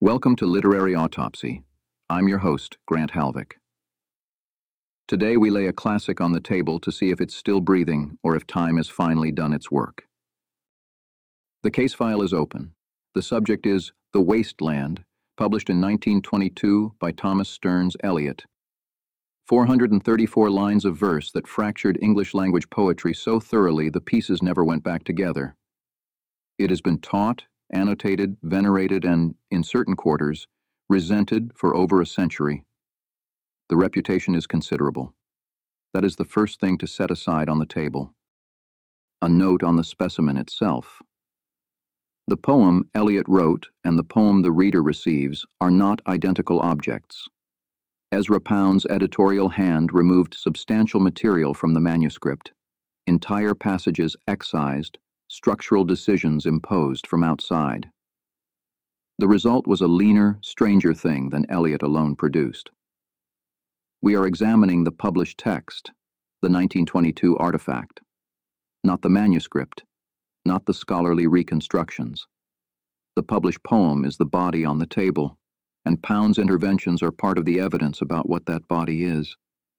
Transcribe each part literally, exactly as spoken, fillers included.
Welcome to Literary Autopsy. I'm your host, Grant Halvick. Today we lay a classic on the table to see if it's still breathing or if time has finally done its work. The case file is open. The subject is The Waste Land, published in nineteen twenty-two by Thomas Stearns Eliot. four hundred thirty-four lines of verse that fractured English language poetry so thoroughly the pieces never went back together. It has been taught, annotated, venerated, and, in certain quarters, resented for over a century. The reputation is considerable. That is the first thing to set aside on the table. A note on the specimen itself. The poem Eliot wrote and the poem the reader receives are not identical objects. Ezra Pound's editorial hand removed substantial material from the manuscript, entire passages excised, structural decisions imposed from outside. The result was a leaner, stranger thing than Eliot alone produced. We are examining the published text, the nineteen twenty-two artifact, not the manuscript, not the scholarly reconstructions. The published poem is the body on the table, and Pound's interventions are part of the evidence about what that body is.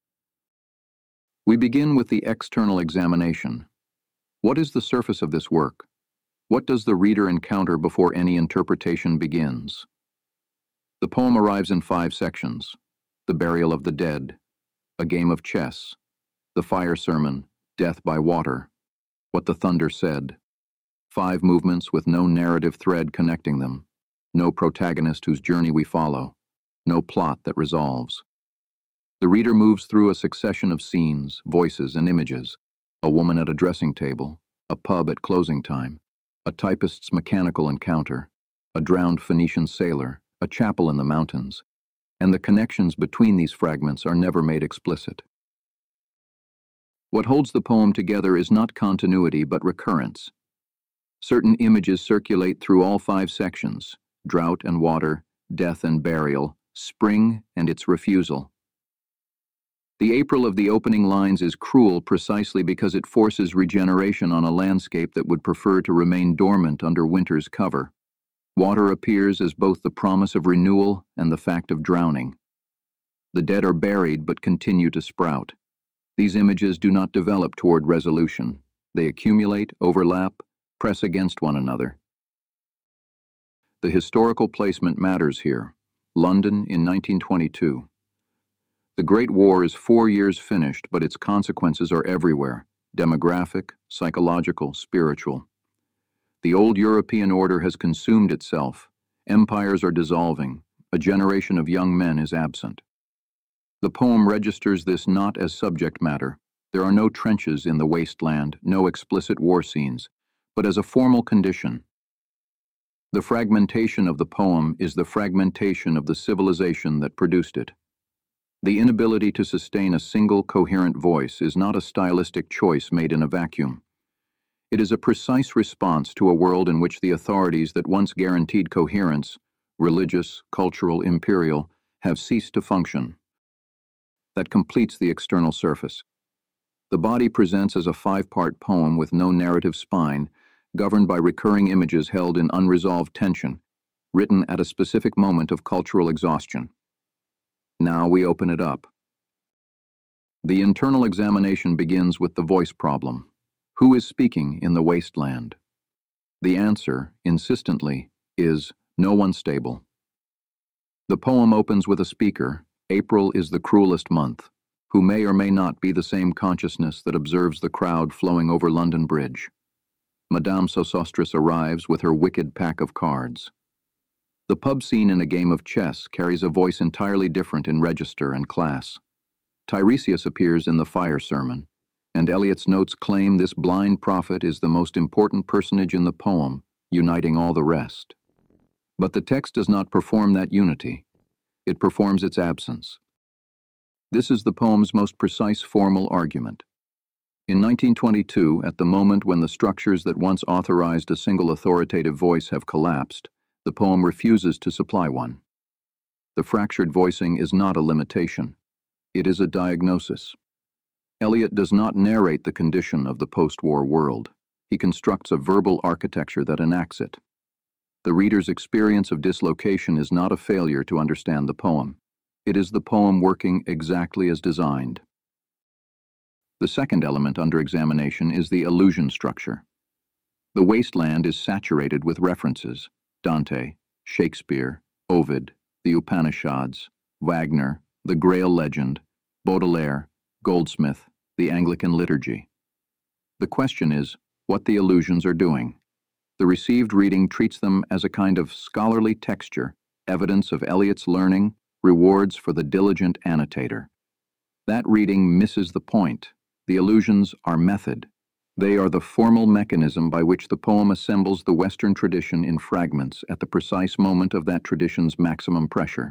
We begin with the external examination. What is the surface of this work? What does the reader encounter before any interpretation begins? The poem arrives in five sections: the burial of the dead, a game of chess, the fire sermon, death by water, what the thunder said. Five movements with no narrative thread connecting them, no protagonist whose journey we follow, no plot that resolves. The reader moves through a succession of scenes, voices, and images: a woman at a dressing table, a pub at closing time, a typist's mechanical encounter, a drowned Phoenician sailor, a chapel in the mountains, and the connections between these fragments are never made explicit. What holds the poem together is not continuity but recurrence. Certain images circulate through all five sections: drought and water, death and burial, spring and its refusal. The April of the opening lines is cruel precisely because it forces regeneration on a landscape that would prefer to remain dormant under winter's cover. Water appears as both the promise of renewal and the fact of drowning. The dead are buried but continue to sprout. These images do not develop toward resolution. They accumulate, overlap, press against one another. The historical placement matters here. London in nineteen twenty-two. The Great War is four years finished, but its consequences are everywhere: demographic, psychological, spiritual. The old European order has consumed itself. Empires are dissolving. A generation of young men is absent. The poem registers this not as subject matter. There are no trenches in the wasteland, no explicit war scenes, but as a formal condition. The fragmentation of the poem is the fragmentation of the civilization that produced it. The inability to sustain a single coherent voice is not a stylistic choice made in a vacuum. It is a precise response to a world in which the authorities that once guaranteed coherence, religious, cultural, imperial, have ceased to function. That completes the external surface. The body presents as a five-part poem with no narrative spine, governed by recurring images held in unresolved tension, written at a specific moment of cultural exhaustion. Now we open it up. The internal examination begins with the voice problem. Who is speaking in the wasteland? The answer, insistently, is no one stable. The poem opens with a speaker: April is the cruelest month, who may or may not be the same consciousness that observes the crowd flowing over London Bridge. Madame Sosostris arrives with her wicked pack of cards. The pub scene in a game of chess carries a voice entirely different in register and class. Tiresias appears in the fire sermon, and Eliot's notes claim this blind prophet is the most important personage in the poem, uniting all the rest. But the text does not perform that unity. It performs its absence. This is the poem's most precise formal argument. In nineteen twenty-two, at the moment when the structures that once authorized a single authoritative voice have collapsed, the poem refuses to supply one. The fractured voicing is not a limitation. It is a diagnosis. Eliot does not narrate the condition of the post-war world. He constructs a verbal architecture that enacts it. The reader's experience of dislocation is not a failure to understand the poem. It is the poem working exactly as designed. The second element under examination is the allusion structure. The wasteland is saturated with references: Dante, Shakespeare, Ovid, the Upanishads, Wagner, the Grail legend, Baudelaire, Goldsmith, the Anglican liturgy. The question is what the allusions are doing. The received reading treats them as a kind of scholarly texture, evidence of Eliot's learning, rewards for the diligent annotator. That reading misses the point. The allusions are method. They are the formal mechanism by which the poem assembles the Western tradition in fragments at the precise moment of that tradition's maximum pressure.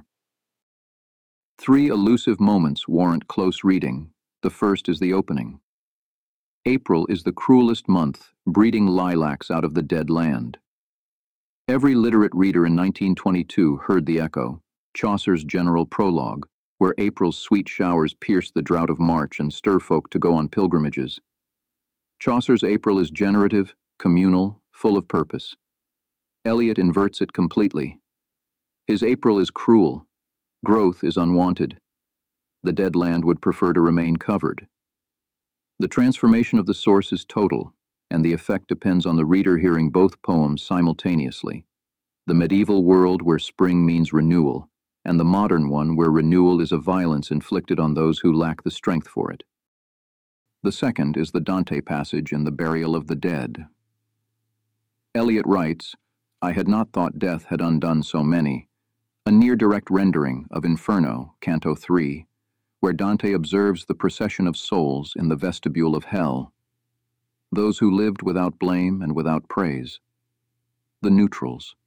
Three elusive moments warrant close reading. The first is the opening. April is the cruelest month, breeding lilacs out of the dead land. Every literate reader in nineteen twenty-two heard the echo, Chaucer's general prologue, where April's sweet showers pierce the drought of March and stir folk to go on pilgrimages. Chaucer's April is generative, communal, full of purpose. Eliot inverts it completely. His April is cruel. Growth is unwanted. The dead land would prefer to remain covered. The transformation of the source is total, and the effect depends on the reader hearing both poems simultaneously. The medieval world where spring means renewal, and the modern one where renewal is a violence inflicted on those who lack the strength for it. The second is the Dante passage in The Burial of the Dead. Eliot writes, "I had not thought death had undone so many," a near-direct rendering of Inferno, Canto three, where Dante observes the procession of souls in the vestibule of hell, those who lived without blame and without praise, the neutrals.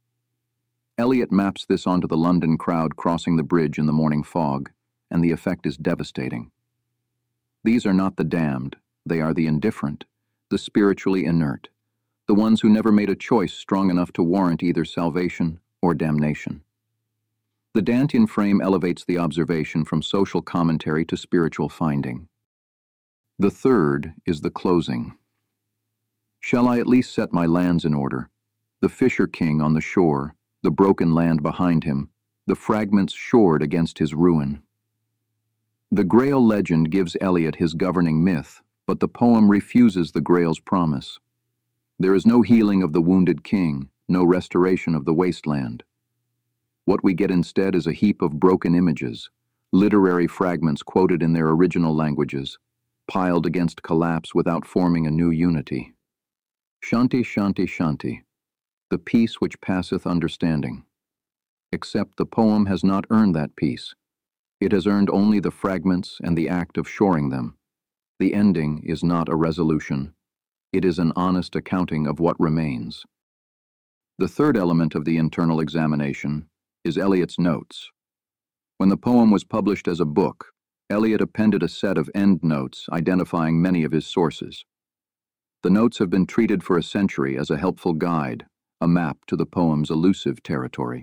Eliot maps this onto the London crowd crossing the bridge in the morning fog, and the effect is devastating. These are not the damned, they are the indifferent, the spiritually inert, the ones who never made a choice strong enough to warrant either salvation or damnation. The Dantean frame elevates the observation from social commentary to spiritual finding. The third is the closing. Shall I at least set my lands in order? The fisher king on the shore, the broken land behind him, the fragments shored against his ruin. The Grail legend gives Eliot his governing myth, but the poem refuses the Grail's promise. There is no healing of the wounded king, no restoration of the wasteland. What we get instead is a heap of broken images, literary fragments quoted in their original languages, piled against collapse without forming a new unity. Shanti, shanti, shanti, the peace which passeth understanding. Except the poem has not earned that peace. It has earned only the fragments and the act of shoring them. The ending is not a resolution. It is an honest accounting of what remains. The third element of the internal examination is Eliot's notes. When the poem was published as a book, Eliot appended a set of endnotes identifying many of his sources. The notes have been treated for a century as a helpful guide, a map to the poem's elusive territory.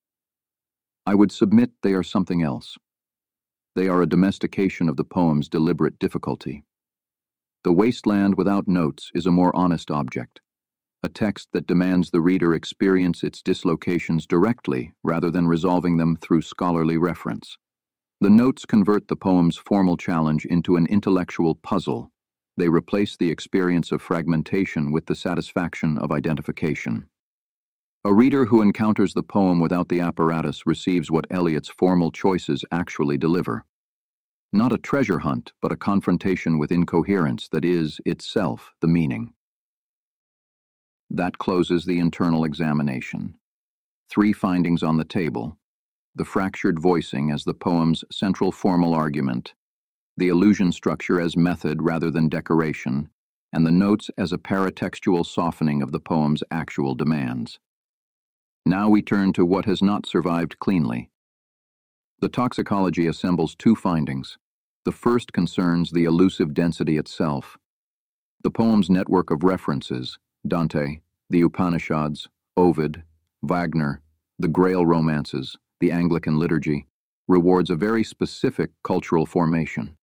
I would submit they are something else. They are a domestication of the poem's deliberate difficulty. The wasteland without notes is a more honest object, a text that demands the reader experience its dislocations directly rather than resolving them through scholarly reference. The notes convert the poem's formal challenge into an intellectual puzzle. They replace the experience of fragmentation with the satisfaction of identification. A reader who encounters the poem without the apparatus receives what Eliot's formal choices actually deliver. Not a treasure hunt, but a confrontation with incoherence that is, itself, the meaning. That closes the internal examination. Three findings on the table: the fractured voicing as the poem's central formal argument, the allusion structure as method rather than decoration, and the notes as a paratextual softening of the poem's actual demands. Now we turn to what has not survived cleanly. The toxicology assembles two findings. The first concerns the elusive density itself. The poem's network of references, Dante, the Upanishads, Ovid, Wagner, the Grail romances, the Anglican liturgy, rewards a very specific cultural formation.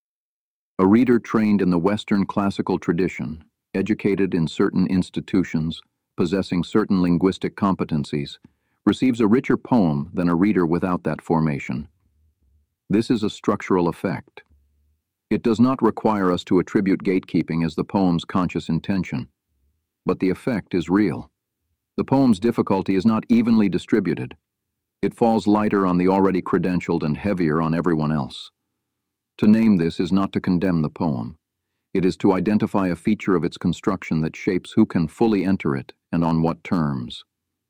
A reader trained in the Western classical tradition, educated in certain institutions, possessing certain linguistic competencies, receives a richer poem than a reader without that formation. This is a structural effect. It does not require us to attribute gatekeeping as the poem's conscious intention, but the effect is real. The poem's difficulty is not evenly distributed. It falls lighter on the already credentialed and heavier on everyone else. To name this is not to condemn the poem. It is to identify a feature of its construction that shapes who can fully enter it and on what terms.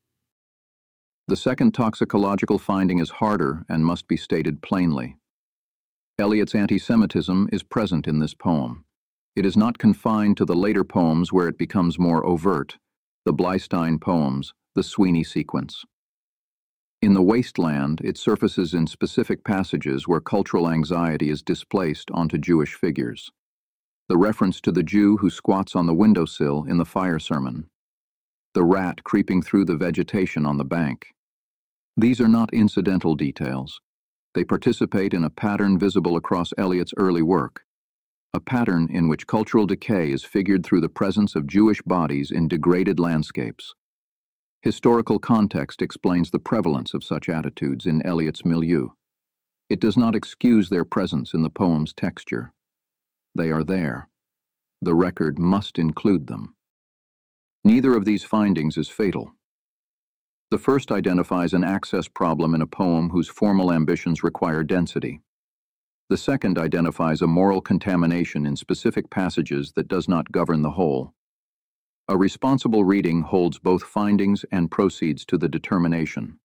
The second toxicological finding is harder and must be stated plainly. Eliot's anti-Semitism is present in this poem. It is not confined to the later poems where it becomes more overt, the Bleistein poems, the Sweeney sequence. In The Wasteland, it surfaces in specific passages where cultural anxiety is displaced onto Jewish figures. The reference to the Jew who squats on the windowsill in the fire sermon. The rat creeping through the vegetation on the bank. These are not incidental details. They participate in a pattern visible across Eliot's early work, a pattern in which cultural decay is figured through the presence of Jewish bodies in degraded landscapes. Historical context explains the prevalence of such attitudes in Eliot's milieu. It does not excuse their presence in the poem's texture. They are there. The record must include them. Neither of these findings is fatal. The first identifies an access problem in a poem whose formal ambitions require density. The second identifies a moral contamination in specific passages that does not govern the whole. A responsible reading holds both findings and proceeds to the determination.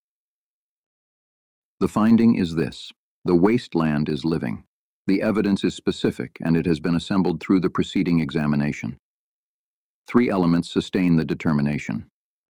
The finding is this: the wasteland is living. The evidence is specific, and it has been assembled through the preceding examination. Three elements sustain the determination.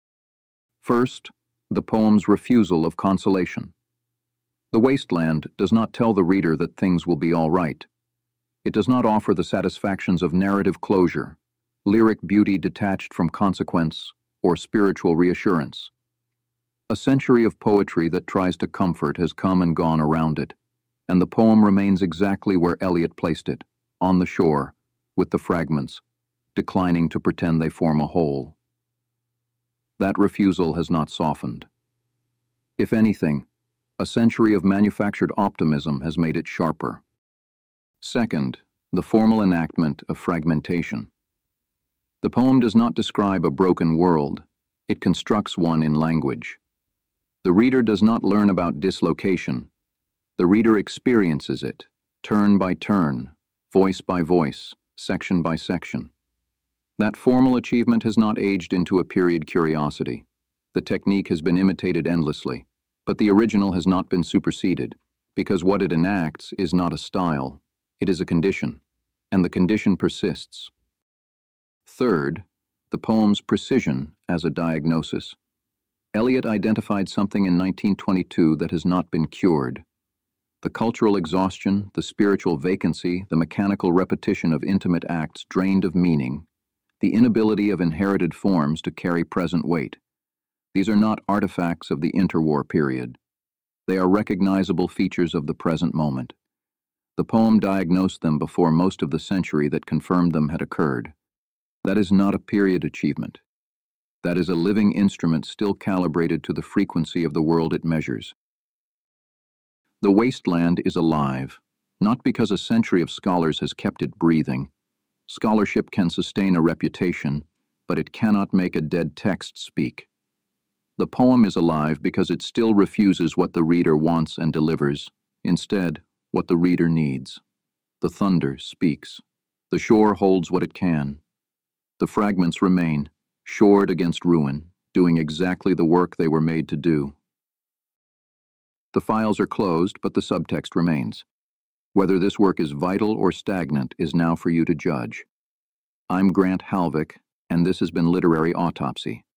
First, the poem's refusal of consolation. The Wasteland does not tell the reader that things will be all right. It does not offer the satisfactions of narrative closure, lyric beauty detached from consequence, or spiritual reassurance. A century of poetry that tries to comfort has come and gone around it, and the poem remains exactly where Eliot placed it, on the shore, with the fragments, declining to pretend they form a whole. That refusal has not softened. If anything, a century of manufactured optimism has made it sharper. Second, the formal enactment of fragmentation. The poem does not describe a broken world, it constructs one in language. The reader does not learn about dislocation. The reader experiences it, turn by turn, voice by voice, section by section. That formal achievement has not aged into a period curiosity. The technique has been imitated endlessly, but the original has not been superseded, because what it enacts is not a style, it is a condition, and the condition persists. Third, the poem's precision as a diagnosis. Eliot identified something in nineteen twenty-two that has not been cured. The cultural exhaustion, the spiritual vacancy, the mechanical repetition of intimate acts drained of meaning, the inability of inherited forms to carry present weight. These are not artifacts of the interwar period. They are recognizable features of the present moment. The poem diagnosed them before most of the century that confirmed them had occurred. That is not a period achievement. That is a living instrument still calibrated to the frequency of the world it measures. The wasteland is alive, not because a century of scholars has kept it breathing. Scholarship can sustain a reputation, but it cannot make a dead text speak. The poem is alive because it still refuses what the reader wants and delivers, instead, what the reader needs. The thunder speaks. The shore holds what it can. The fragments remain, shored against ruin, doing exactly the work they were made to do. The files are closed, but the subtext remains. Whether this work is vital or stagnant is now for you to judge. I'm Grant Halvick, and this has been Literary Autopsy.